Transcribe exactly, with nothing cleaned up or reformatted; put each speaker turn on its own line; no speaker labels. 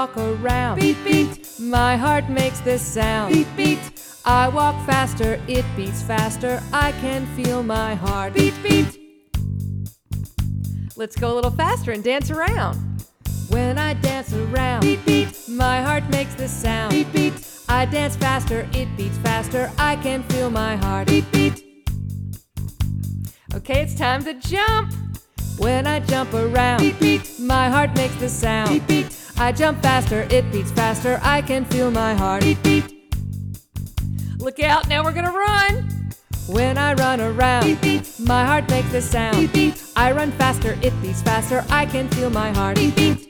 walk around.
Beat, beat.
My heart makes this sound.
Beat, beat.
I walk faster, it beats faster. I can feel my heart.
Beat, beat.
Let's go a little faster and dance around. When I dance around,
Beat, beat.
my heart makes this sound.
Beat, beat.
I dance faster, it beats faster. I can feel my heart.
Beat, beat.
Okay, it's time to jump. When I jump around,
Beat, beat.
my heart makes the sound.
Beat, beat.
I jump faster, it beats faster. I can feel my heart.
Beat, beat.
Look out, now we're gonna run. When I run around,
Beat, beat.
my heart makes the sound.
Beat, beat.
I run faster, it beats faster. I can feel my heart.
Beat, beat.